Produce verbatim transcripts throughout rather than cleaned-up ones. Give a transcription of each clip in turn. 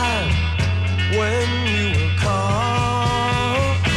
time when you will call.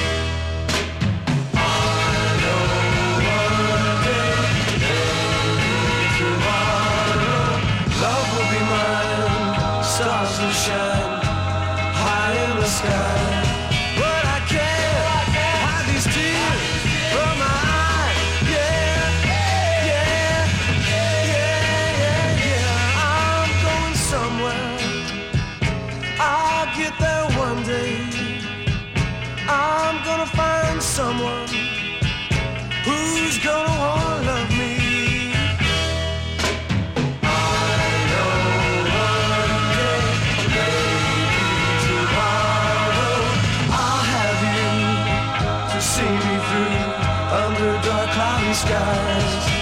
I know one day, maybe tomorrow, love will be mine, stars will shine high in the sky. But I can't hide these tears from my eyes. Yeah, yeah, yeah, yeah, yeah. I'm going somewhere. I'll get there one day. I'm gonna find someone who's gonna wanna love me. I know one day, maybe tomorrow, I'll have you to see me through under dark cloudy skies.